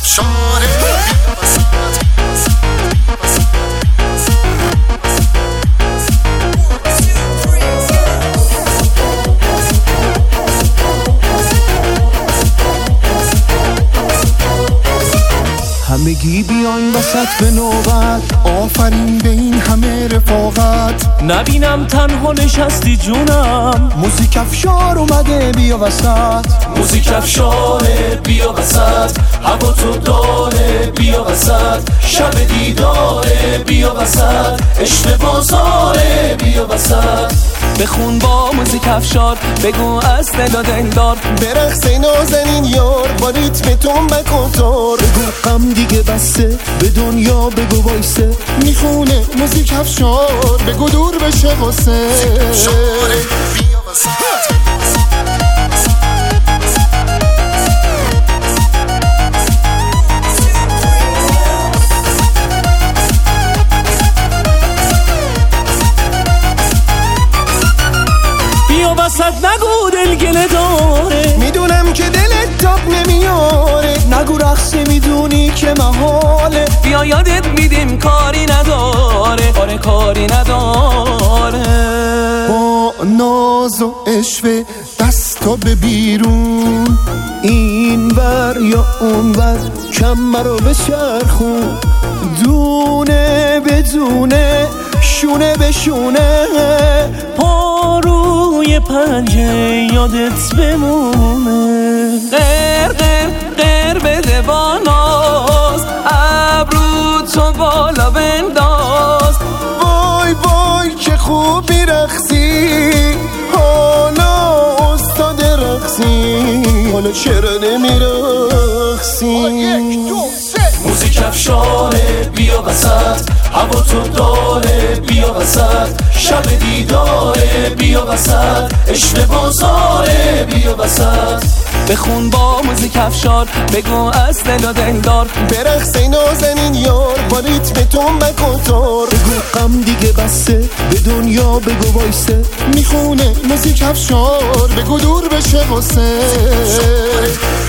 همگی بیاین وسط به نوبت، آفرین به این همه رفاقت. نبینم تنها نشستی جونم، موزیک افشار اومده بیا وسط. موزیک افشاره بیا وسط، هوا تو داره بیا وسط، شب دیداره بیا وسط، عشق بازاره بیا وسط. بخون با موزیک افشار، بگو از دل و دلدار، برقص نازنین یار با ریتم تنبک و تار. بگو غم دیگه بسته، به دنیا بگو وایسه، میخونه موزیک افشار، بگو دور بشه غصه. بیا وسط. وسط نگو دلگله داره، میدونم که دلت تاب نمیاره. نگو رقص میدونی که محاله، بیا یادت میدیم کاری نداره، آره کاری نداره. با ناز و عشوه دستا به بیرون، این ور یا اون ور کمر رو بچرخون، دونه بدونه شونه به شونه، پاروی پنجه یادت بمونه. غیر غیر غیر بده با ناز، ابرو تو بالا بنداز. وای وای که خوب میرقصی، حالا استاد رقصی، حالا چرا نمیرقصی؟ موزیک افشاره بیا وسط، هوا تو داره بیا وسط، شب دیداره بیا وسط، عشق بازاره بیا وسط. بخون با موزیک افشار، بگو از دل و دلدار، برقص نازنین یار با ریتم تنبک و تار. بگو غم دیگه بسته، به دنیا بگو وایسه، میخونه موزیک افشار، بگو دور بشه غصه.